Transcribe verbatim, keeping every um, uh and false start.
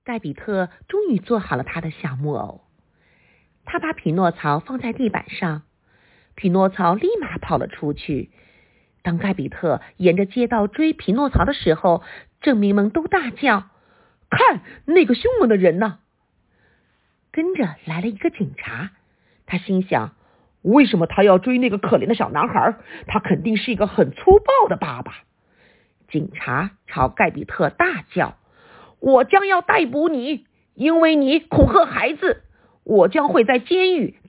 盖比特终于做好了他的小木偶，他把匹诺曹放在地板上，匹诺曹立马跑了出去。当盖比特沿着街道追匹诺曹的时候，镇民们都大叫：看，那个凶猛的人呢！跟着来了一个警察，他心想，为什么他要追那个可怜的小男孩？他肯定是一个很粗暴的爸爸。警察朝盖比特大叫：我将要逮捕你，因为你恐吓孩子，我将会在监狱